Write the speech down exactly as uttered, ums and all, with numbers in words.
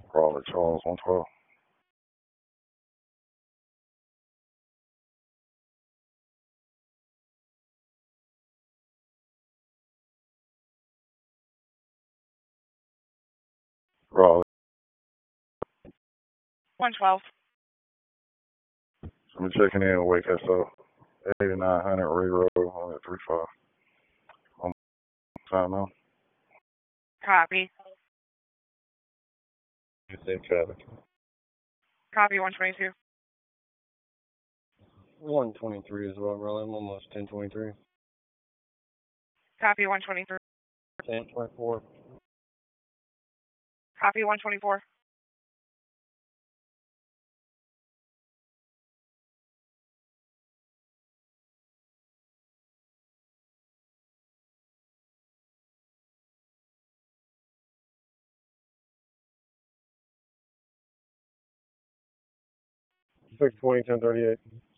Raleigh, Charles, one twelve. Raleigh. one twelve. I'm checking in with Wake S O. eighty-nine hundred Ray Road, on at three five. I'm time now. Copy. You safe traffic. Copy one twenty-two. one twenty-three as well, Raleigh. I'm almost ten twenty-three. Copy one twenty-three. ten twenty-four. Copy one twenty-four. six twenty, ten thirty-eight.